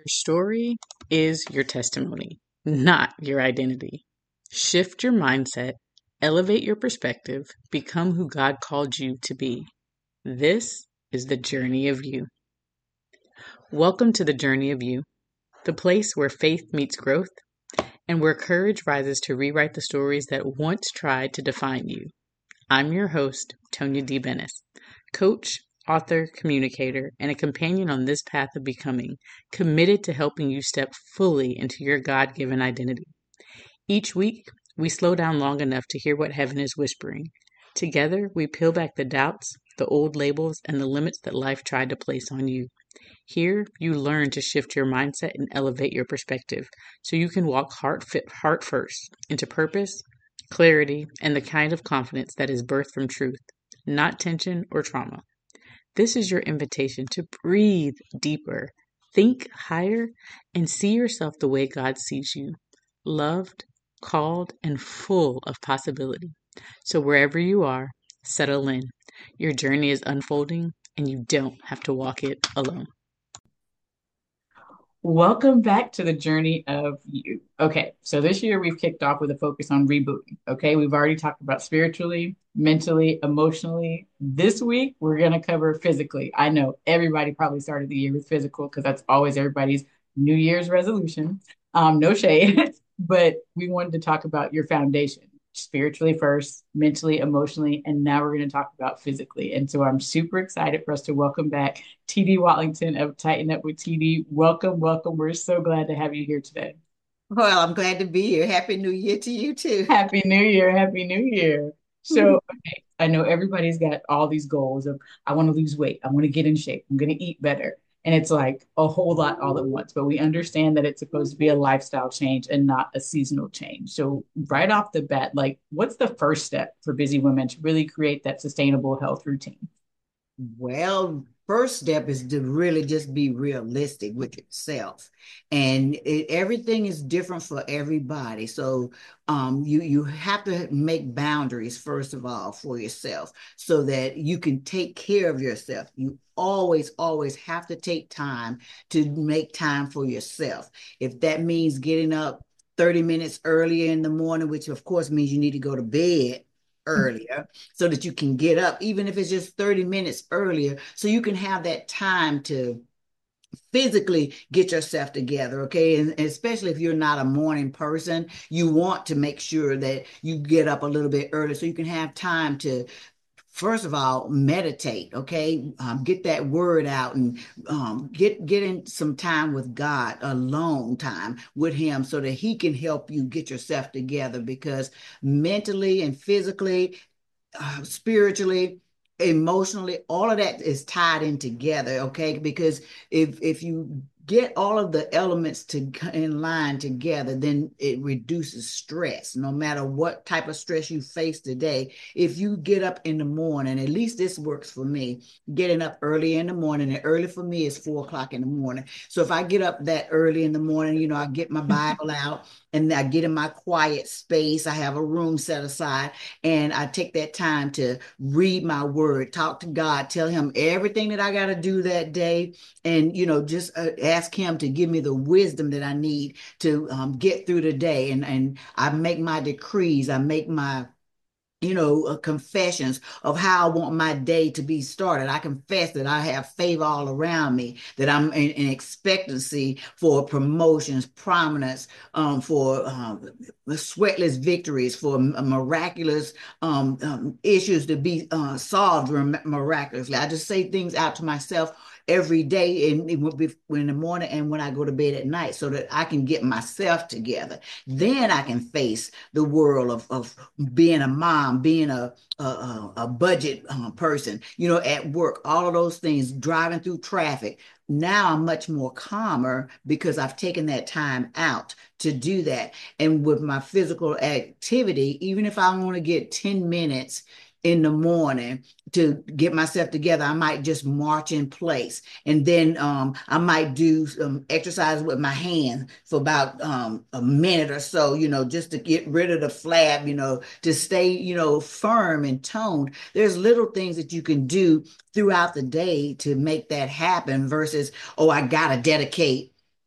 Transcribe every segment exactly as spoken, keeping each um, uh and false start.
Your story is your testimony, not your identity. Shift your mindset, elevate your perspective, become who God called you to be. This is the journey of you. Welcome to the journey of you, the place where faith meets growth and where courage rises to rewrite the stories that once tried to define you. I'm your host, Tonya D. Bennis, coach, author, communicator, and a companion on this path of becoming, committed to helping you step fully into your God-given identity. Each week, we slow down long enough to hear what heaven is whispering. Together, we peel back the doubts, the old labels, and the limits that life tried to place on you. Here, you learn to shift your mindset and elevate your perspective so you can walk heart, fit, heart first into purpose, clarity, and the kind of confidence that is birthed from truth, not tension or trauma. This is your invitation to breathe deeper, think higher, and see yourself the way God sees you, loved, called, and full of possibility. So wherever you are, settle in. Your journey is unfolding, and you don't have to walk it alone. Welcome back to the journey of you. Okay, so this year we've kicked off with a focus on rebooting. Okay, we've already talked about spiritually, mentally, emotionally. This week we're going to cover physically. I know everybody probably started the year with physical because that's always everybody's New Year's resolution. Um, no shade, but we wanted to talk about your foundation spiritually first, mentally, emotionally, and now we're going to talk about physically. And so I'm super excited for us to welcome back T D Watlington of Tighten Up with T D. Welcome, welcome. We're so glad to have you here today. Well, I'm glad to be here. Happy New Year to you too. Happy New Year. Happy New Year. So, okay, I know everybody's got all these goals of I want to lose weight, I want to get in shape, I'm going to eat better. And it's like a whole lot all at once, but we understand that it's supposed to be a lifestyle change and not a seasonal change. So, right off the bat, like, what's the first step for busy women to really create that sustainable health routine? Well, first step is to really just be realistic with yourself. And it, everything is different for everybody. So um, you, you have to make boundaries, first of all, for yourself so that you can take care of yourself. You always, always have to take time to make time for yourself. If that means getting up thirty minutes earlier in the morning, which of course means you need to go to bed earlier so that you can get up, even if it's just thirty minutes earlier, so you can have that time to physically get yourself together. Okay. And especially if you're not a morning person, you want to make sure that you get up a little bit early so you can have time to first of all meditate. Okay, um, get that word out and um, get get in some time with God, alone time with him so that he can help you get yourself together, because mentally and physically, uh, spiritually, emotionally, all of that is tied in together. Okay, because if if you get all of the elements to in line together, then it reduces stress. No matter what type of stress you face today, if you get up in the morning, at least this works for me, getting up early in the morning. And early for me is four o'clock in the morning. So if I get up that early in the morning, you know, I get my Bible out and I get in my quiet space. I have a room set aside and I take that time to read my word, talk to God, tell him everything that I got to do that day, and you know, just uh, ask him to give me the wisdom that I need to um, get through the day. And and I make my decrees, I make my you know, uh, confessions of how I want my day to be started. I confess that I have favor all around me, that I'm in, in expectancy for promotions, prominence, um, for um, sweatless victories, for miraculous um, um, issues to be uh, solved miraculously. I just say things out to myself every day in, in the morning and when I go to bed at night so that I can get myself together. Then I can face the world of, of being a mom, being a a, a budget uh, person, you know, at work, all of those things, driving through traffic. Now I'm much more calmer because I've taken that time out to do that. And with my physical activity, even if I want to get ten minutes in the morning to get myself together, I might just march in place. And then um, I might do some exercise with my hand for about um, a minute or so, you know, just to get rid of the flab, you know, to stay, you know, firm and toned. There's little things that you can do throughout the day to make that happen versus, oh, I got to dedicate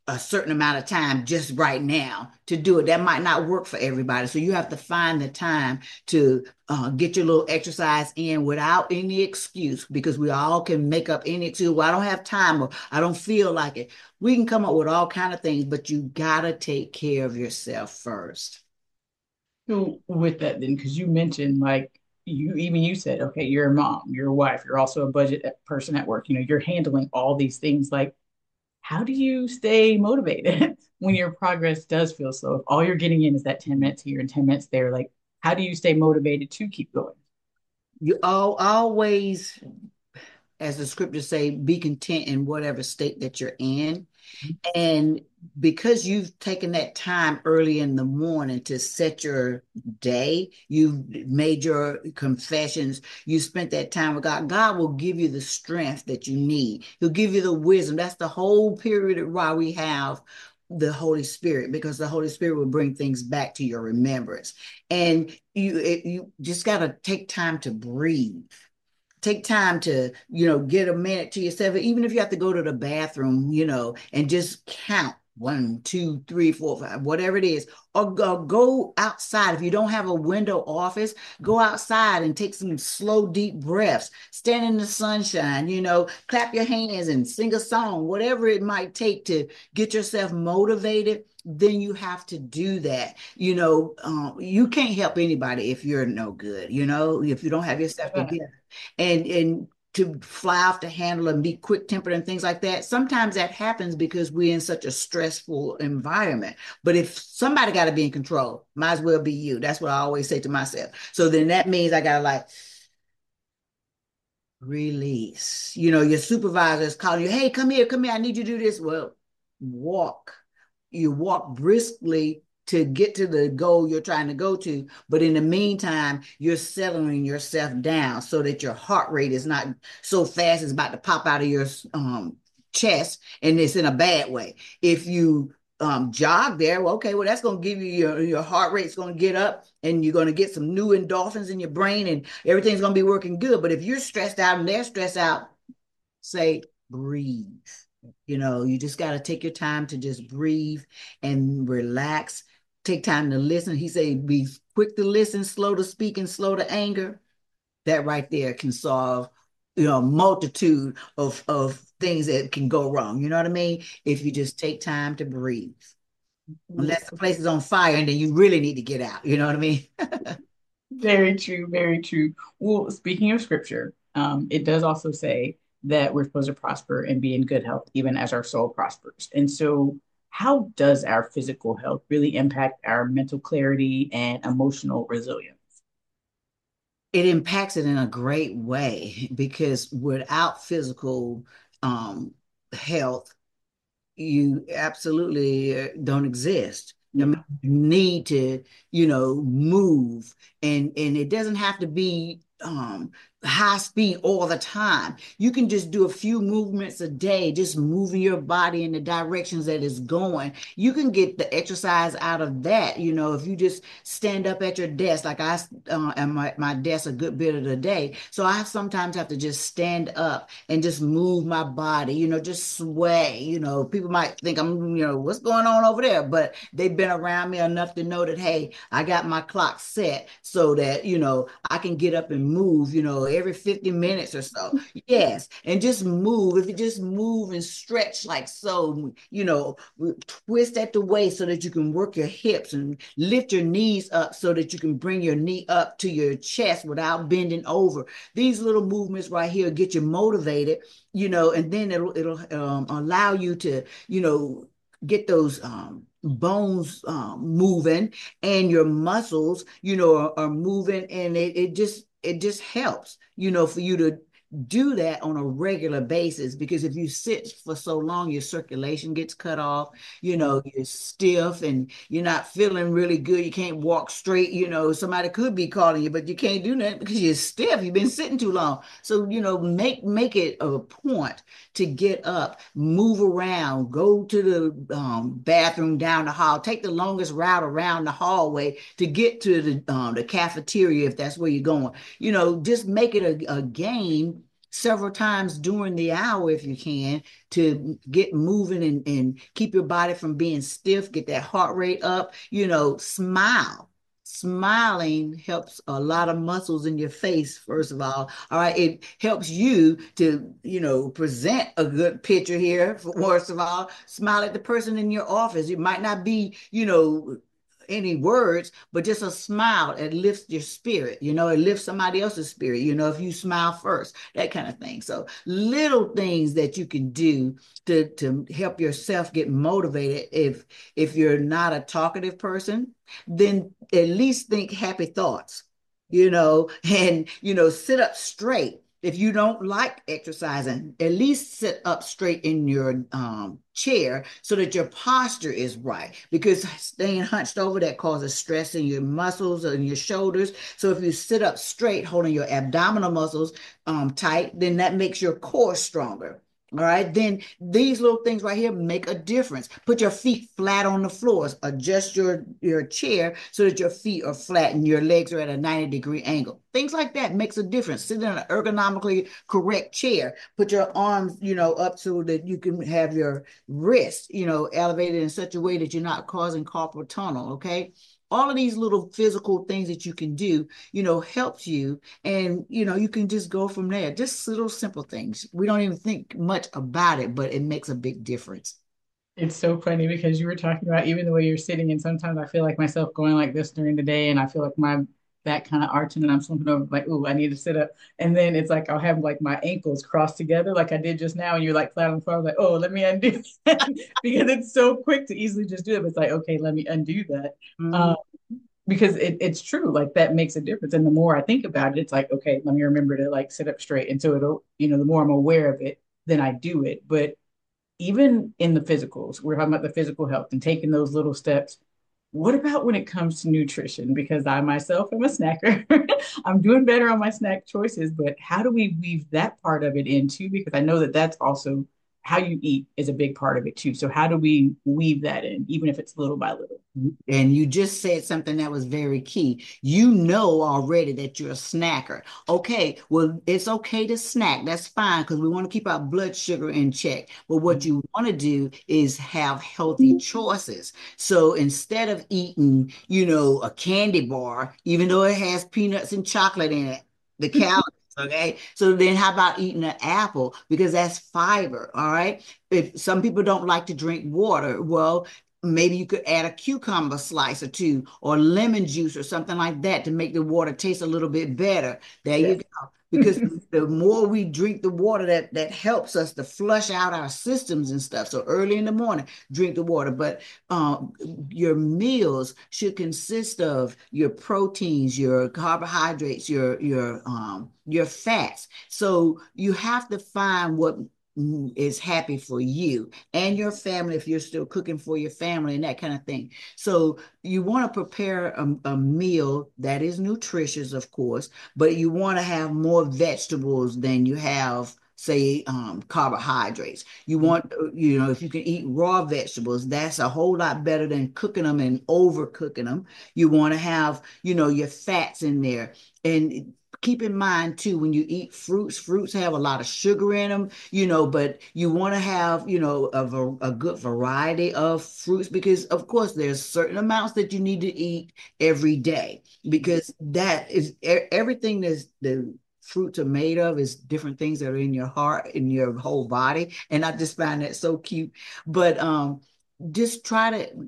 a certain amount of time just right now to do it. That might not work for everybody. So you have to find the time to uh, get your little exercise in without any excuse, because we all can make up any excuse. Well, I don't have time, or I don't feel like it. We can come up with all kind of things, but you gotta take care of yourself first. So with that then, because you mentioned like you even you said, okay, you're a mom, you're a wife, you're also a budget person at work. You know, you're handling all these things. Like, how do you stay motivated when your progress does feel slow? If all you're getting in is that ten minutes here and ten minutes there, like how do you stay motivated to keep going? You all always, as the scriptures say, be content in whatever state that you're in. And because you've taken that time early in the morning to set your day, you've made your confessions, you spent that time with God, God will give you the strength that you need. He'll give you the wisdom. That's the whole period why we have the Holy Spirit, because the Holy Spirit will bring things back to your remembrance. And you, it, you just got to take time to breathe. Take time to, you know, get a minute to yourself, even if you have to go to the bathroom, you know, and just count one, two, three, four, five, whatever it is, or go, go outside. If you don't have a window office, go outside and take some slow, deep breaths, stand in the sunshine, you know, clap your hands and sing a song, whatever it might take to get yourself motivated. Then you have to do that. You know, um, you can't help anybody if you're no good, you know, if you don't have yourself together. And and to fly off the handle and be quick tempered and things like that. Sometimes that happens because we're in such a stressful environment. But if somebody got to be in control, might as well be you. That's what I always say to myself. So then that means I got to like release. You know, your supervisor is calling you, hey, come here, come here. I need you to do this. Well, walk. You walk briskly to get to the goal you're trying to go to. But in the meantime, you're settling yourself down so that your heart rate is not so fast it's about to pop out of your um, chest, and it's in a bad way. If you um, jog there, well, okay, well, that's going to give you your, your heart rate's going to get up, and you're going to get some new endorphins in your brain, and everything's going to be working good. But if you're stressed out and they're stressed out, say, breathe. You know, you just got to take your time to just breathe and relax. Take time to listen. He said, be quick to listen, slow to speak, and slow to anger. That right there can solve, you know, a multitude of, of things that can go wrong. You know what I mean? If you just take time to breathe. Unless the place is on fire, and then you really need to get out. You know what I mean? Very true, very true. Well, speaking of scripture, um, it does also say that we're supposed to prosper and be in good health, even as our soul prospers. And so, how does our physical health really impact our mental clarity and emotional resilience? It impacts it in a great way, because without physical um, health, you absolutely uh, don't exist. I mean, Yeah. you need to, you know, move, and and it doesn't have to be um high speed all the time. You can just do a few movements a day, just moving your body in the directions that it's going. You can get the exercise out of that. You know, if you just stand up at your desk, like I uh, am at my desk a good bit of the day, so I sometimes have to just stand up and just move my body, you know, just sway. You know, people might think I'm, you know, what's going on over there? But they've been around me enough to know that, hey, I got my clock set so that, you know, I can get up and move, you know, every fifty minutes or so. Yes. And just move. If you just move and stretch like so, you know, twist at the waist so that you can work your hips, and lift your knees up so that you can bring your knee up to your chest without bending over. These little movements right here get you motivated, you know, and then it'll it'll um, allow you to, you know, get those um, bones um, moving, and your muscles, you know, are, are moving, and it, it just it just helps, you know, for you to do that on a regular basis. Because if you sit for so long, your circulation gets cut off, you know, you're stiff and you're not feeling really good. You can't walk straight, you know, somebody could be calling you, but you can't do that because you're stiff. You've been sitting too long. So, you know, make make it a point to get up, move around, go to the um, bathroom down the hall, take the longest route around the hallway to get to the um, the cafeteria if that's where you're going. You know, just make it a, a game several times during the hour if you can to get moving and, and keep your body from being stiff, get that heart rate up, you know, smile. Smiling helps a lot of muscles in your face, first of all. All right. It helps you to, you know, present a good picture here, first of all. Smile at the person in your office. It might not be, you know, any words, but just a smile, it lifts your spirit. You know, it lifts somebody else's spirit, you know, if you smile first, that kind of thing. So little things that you can do to to help yourself get motivated. If if you're not a talkative person, then at least think happy thoughts, you know, and you know, sit up straight. If you don't like exercising, at least sit up straight in your um, chair so that your posture is right. Because staying hunched over, that causes stress in your muscles and your shoulders. So if you sit up straight, holding your abdominal muscles um, tight, then that makes your core stronger. All right, then these little things right here make a difference. Put your feet flat on the floors. Adjust your, your chair so that your feet are flat and your legs are at a ninety degree angle. Things like that makes a difference. Sit in an ergonomically correct chair. Put your arms, you know, up so that you can have your wrist, you know, elevated in such a way that you're not causing carpal tunnel, okay? All of these little physical things that you can do, you know, helps you. And, you know, you can just go from there. Just little simple things. We don't even think much about it, but it makes a big difference. It's so funny because you were talking about even the way you're sitting, and sometimes I feel like myself going like this during the day, and I feel like my back kind of arching, and I'm slumping over like, "Ooh, I need to sit up." And then it's like I'll have like my ankles crossed together, like I did just now, and you're like flat on the floor. I was like, "Oh, let me undo that," because it's so quick to easily just do it. But it's like, okay, let me undo that, Mhm. um, because it, it's true. Like that makes a difference. And the more I think about it, it's like, okay, let me remember to like sit up straight. And so it'll, you know, the more I'm aware of it, then I do it. But even in the physicals, we're talking about the physical health and taking those little steps. What about when it comes to nutrition? Because I myself am a snacker. I'm doing better on my snack choices, but how do we weave that part of it in too? Because I know that that's also how you eat is a big part of it too. So how do we weave that in, even if it's little by little? And you just said something that was very key. You know already that you're a snacker. Okay, well, it's okay to snack. That's fine because we want to keep our blood sugar in check. But what you want to do is have healthy choices. So instead of eating, you know, a candy bar, even though it has peanuts and chocolate in it, the calories. Okay, so then how about eating an apple because that's fiber, all right? If some people don't like to drink water, well, maybe you could add a cucumber slice or two or lemon juice or something like that to make the water taste a little bit better. There you Yes. go. Because the more we drink the water, that that helps us to flush out our systems and stuff. So early in the morning, drink the water. But um, your meals should consist of your proteins, your carbohydrates, your your um, your fats. So you have to find what is happy for you and your family if you're still cooking for your family and that kind of thing. So you want to prepare a, a meal that is nutritious, of course, but you want to have more vegetables than you have say um, carbohydrates. You want, you know, if you can eat raw vegetables, that's a whole lot better than cooking them and overcooking them. You want to have, you know, your fats in there. And keep in mind too, when you eat fruits, fruits have a lot of sugar in them, you know, but you want to have, you know, a, a good variety of fruits because, of course, there's certain amounts that you need to eat every day because that is e- everything that's the fruits are made of is different things that are in your heart, in your whole body. And I just find that so cute. But um, just try to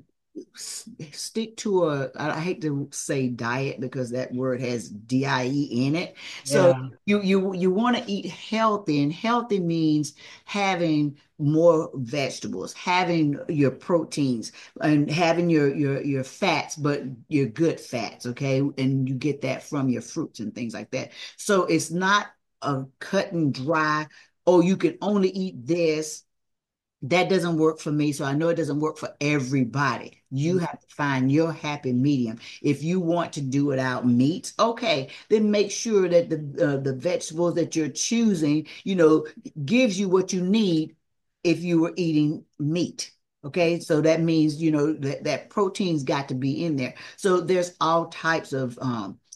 stick to a, I hate to say diet because that word has D I E in it. So Yeah. you you you want to eat healthy, and healthy means having more vegetables, having your proteins, and having your your your fats, but your good fats, okay? And you get that from your fruits and things like that. So it's not a cut and dry, oh, you can only eat this that doesn't work for me. So I know it doesn't work for everybody. You have to find your happy medium. If you want to do without meat, okay, then make sure that the uh, the vegetables that you're choosing, you know, gives you what you need if you were eating meat. Okay, so that means you know that that protein's got to be in there. So there's all types of um,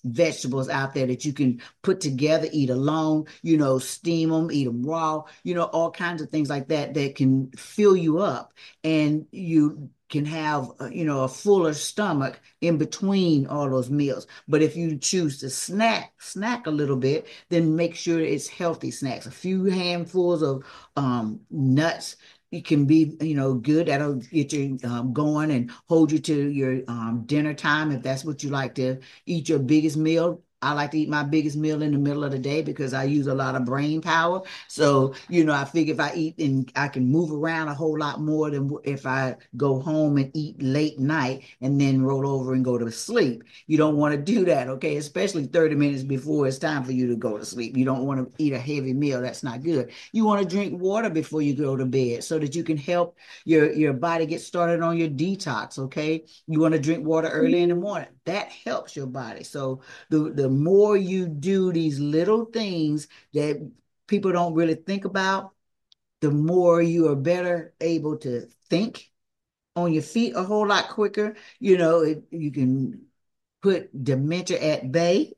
vegetables out there that you can put together, eat alone, you know, steam them, eat them raw, you know, all kinds of things like that that can fill you up and you can have, uh, you know, a fuller stomach in between all those meals. But if you choose to snack, snack a little bit, then make sure it's healthy snacks. A few handfuls of um, nuts, it can be, you know, good. That'll get you um, going and hold you to your um, dinner time if that's what you like to eat your biggest meal. I like to eat my biggest meal in the middle of the day because I use a lot of brain power. So, you know, I figure if I eat and I can move around a whole lot more than if I go home and eat late night and then roll over and go to sleep. You don't want to do that, okay? Especially thirty minutes before it's time for you to go to sleep. You don't want to eat a heavy meal. That's not good. You want to drink water before you go to bed so that you can help your, your body get started on your detox, okay? You want to drink water early in the morning. That helps your body. So the, the more you do these little things that people don't really think about, the more you are better able to think on your feet a whole lot quicker. You know, it, you can put dementia at bay,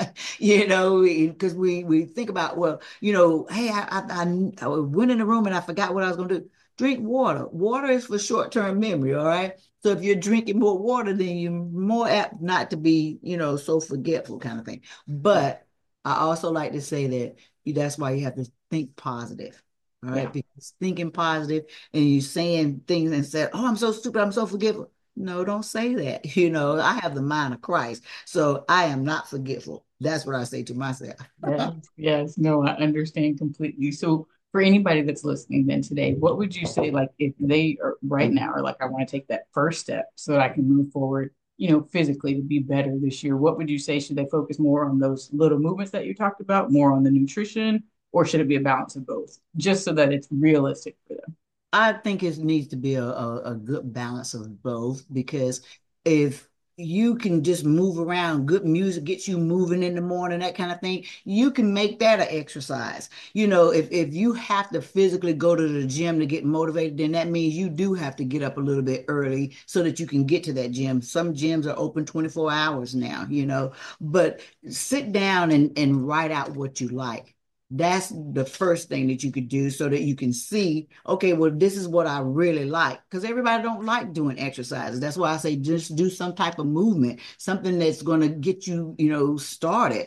you know, because we, we think about, well, you know, hey, I, I, I went in the room and I forgot what I was going to do. Drink water. Water is for short-term memory, all right? So if you're drinking more water, then you're more apt not to be, you know, so forgetful kind of thing. But I also like to say that that's why you have to think positive. All right, Yeah. because thinking positive and you saying things and said, "Oh, I'm so stupid, I'm so forgetful." No, don't say that. You know, I have the mind of Christ, so I am not forgetful. That's what I say to myself. Yes, yes, no, I understand completely. So for anybody that's listening then today, what would you say, like if they are right now are like, I want to take that first step so that I can move forward, you know, physically to be better this year? What would you say? Should they focus more on those little movements that you talked about, more on the nutrition, or should it be a balance of both, just so that it's realistic for them? I think it needs to be a, a, a good balance of both because if you can just move around, good music gets you moving in the morning, that kind of thing, you can make that an exercise. You know, if, if you have to physically go to the gym to get motivated, then that means you do have to get up a little bit early so that you can get to that gym. Some gyms are open twenty-four hours now, you know, but sit down and, and write out what you like. That's the first thing that you could do so that you can see, okay, well, this is what I really like. Because everybody don't like doing exercises. That's why I say just do some type of movement, something that's going to get you, you know, started.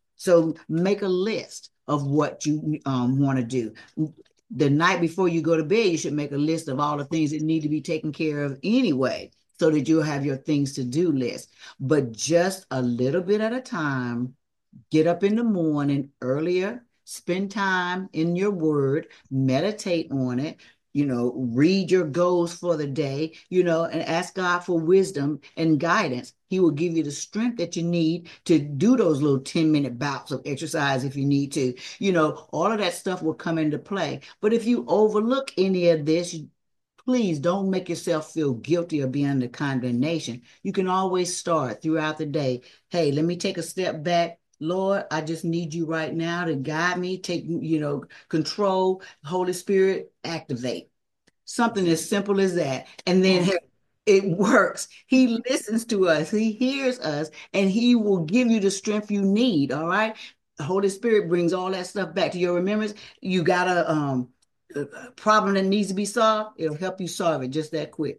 So make a list of what you um, want to do. The night before you go to bed, you should make a list of all the things that need to be taken care of anyway, so that you'll have your things to do list. But just a little bit at a time. Get up in the morning earlier, spend time in your word, meditate on it, you know, read your goals for the day, you know, and ask God for wisdom and guidance. He will give you the strength that you need to do those little ten minute bouts of exercise if you need to. You know, all of that stuff will come into play. But if you overlook any of this, please don't make yourself feel guilty or be under condemnation. You can always start throughout the day. Hey, let me take a step back. Lord, I just need you right now to guide me, take, you know, control. Holy Spirit, activate. Something as simple as that. And then Oh, hey, it works. He listens to us, He hears us, and He will give you the strength you need. All right. The Holy Spirit brings all that stuff back to your remembrance. You got a, um, a problem that needs to be solved, it'll help you solve it just that quick.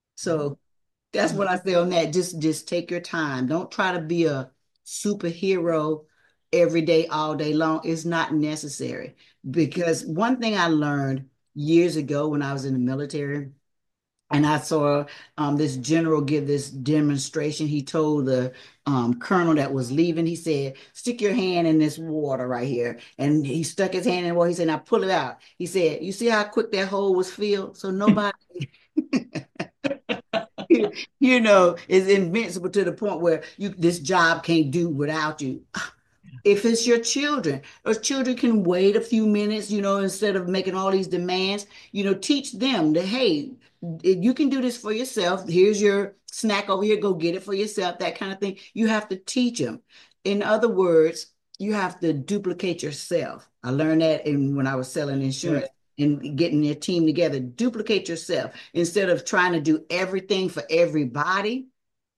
So that's what I say on that. Just just take your time. Don't try to be a superhero every day, all day long. It's not necessary. Because one thing I learned years ago when I was in the military, and I saw um, this general give this demonstration. He told the um, colonel that was leaving, he said, stick your hand in this water right here. And he stuck his hand in the water. He said, now pull it out. He said, you see how quick that hole was filled? So nobody you know, is invincible to the point where you this job can't do without you. If it's your children, or children can wait a few minutes, you know, instead of making all these demands, you know, teach them that, hey, you can do this for yourself. Here's your snack over here. Go get it for yourself, that kind of thing. You have to teach them. In other words, you have to duplicate yourself. I learned that in when I was selling yeah. insurance and getting your team together. Duplicate yourself instead of trying to do everything for everybody.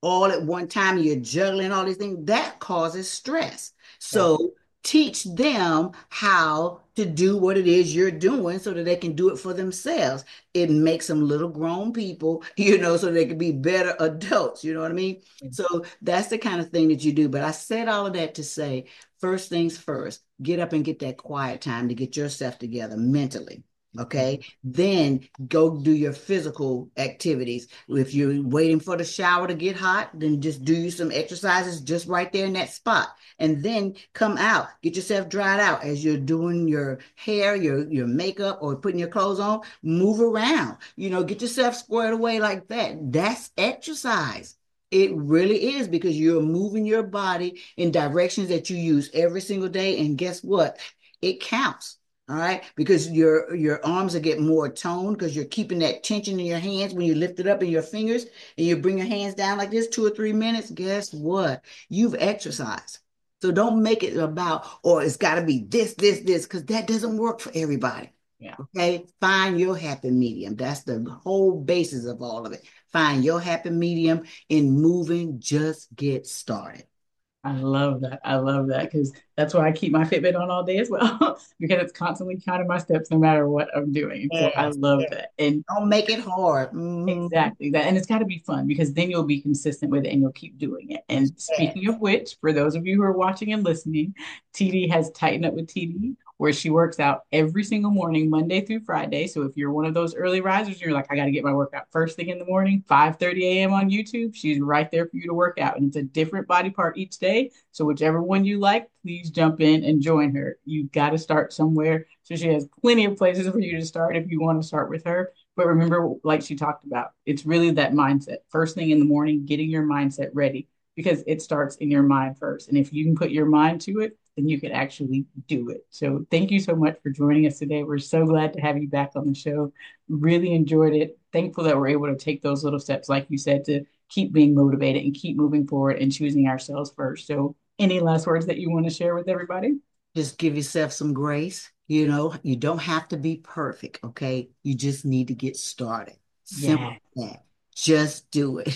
all at one time and you're juggling all these things, that causes stress. Yes. So teach them how to do what it is you're doing so that they can do it for themselves. It makes them little grown people, you know, so they can be better adults. You know what I mean? So that's the kind of thing that you do. But I said all of that to say, first things first, get up and get that quiet time to get yourself together mentally. Okay. Then go do your physical activities. If you're waiting for the shower to get hot, then just do you some exercises just right there in that spot. And then come out, get yourself dried out as you're doing your hair, your, your makeup, or putting your clothes on. Move around, you know, get yourself squared away like that. That's exercise. It really is because you're moving your body in directions that you use every single day. And guess what? It counts. All right, because your your arms will get more toned because you're keeping that tension in your hands when you lift it up in your fingers and you bring your hands down like this two or three minutes. Guess what? You've exercised. So don't make it about, or it's got to be this, this, this, because that doesn't work for everybody. Yeah. Okay, find your happy medium. That's the whole basis of all of it. Find your happy medium in moving. Just get started. I love that. I love that because that's why I keep my Fitbit on all day as well because it's constantly counting my steps no matter what I'm doing. So I Yes, love yes. that. And Don't make it hard. Mhm. exactly that. And it's got to be fun because then you'll be consistent with it and you'll keep doing it. And speaking Yes. of which, for those of you who are watching and listening, T D has Tighten Up with T D, where she works out every single morning, Monday through Friday. So if you're one of those early risers, you're like, I got to get my workout first thing in the morning, five thirty a m on YouTube. She's right there for you to work out. And it's a different body part each day. So whichever one you like, please jump in and join her. You've got to start somewhere. So she has plenty of places for you to start if you want to start with her. But remember, like she talked about, it's really that mindset. First thing in the morning, getting your mindset ready because it starts in your mind first. And if you can put your mind to it, then you can actually do it. So thank you so much for joining us today. We're so glad to have you back on the show. Really enjoyed it. Thankful that we're able to take those little steps, like you said, to keep being motivated and keep moving forward and choosing ourselves first. So any last words that you want to share with everybody? Just give yourself some grace. You know, you don't have to be perfect, okay? You just need to get started. Simple Yeah. as that. Just do it.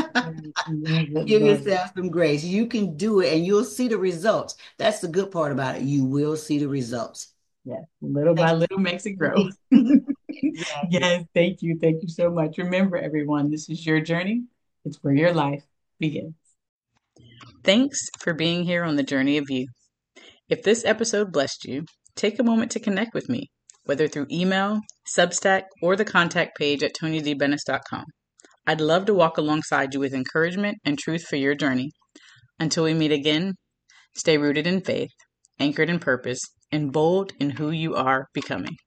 Love it, Give love it. yourself some grace. You can do it and you'll see the results. That's the good part about it. You will see the results. Yeah. Little by Thank little makes it grow. you. Exactly. Yes, thank you. Thank you so much. Remember, everyone, this is your journey. It's where your life begins. Thanks for being here on the journey of you. If this episode blessed you, take a moment to connect with me, whether through email, Substack, or the contact page at tony d bennis dot com. I'd love to walk alongside you with encouragement and truth for your journey. Until we meet again, stay rooted in faith, anchored in purpose, and bold in who you are becoming.